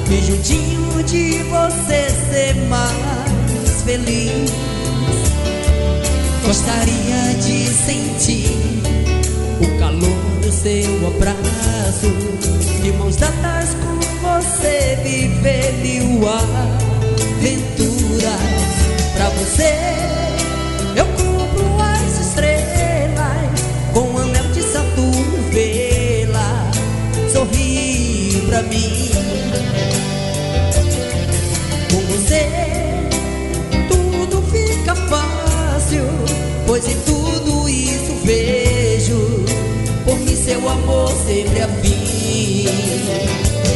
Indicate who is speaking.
Speaker 1: E juntinho de você ser mais feliz. Gostaria de sentir o calor do seu abraço, de mãos dadas com você viver mil aventuras. Pra você eu cubro as estrelas, com o anel de Saturno vê-la sorrir pra mim. Com você tudo fica fácil, pois em tudo isso vejo por mim seu amor sempre a fim.